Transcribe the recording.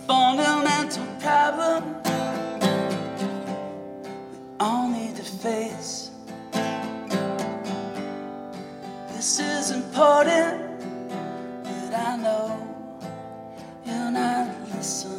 fundamental problem we all need to face. This is important, but I know you're not listening.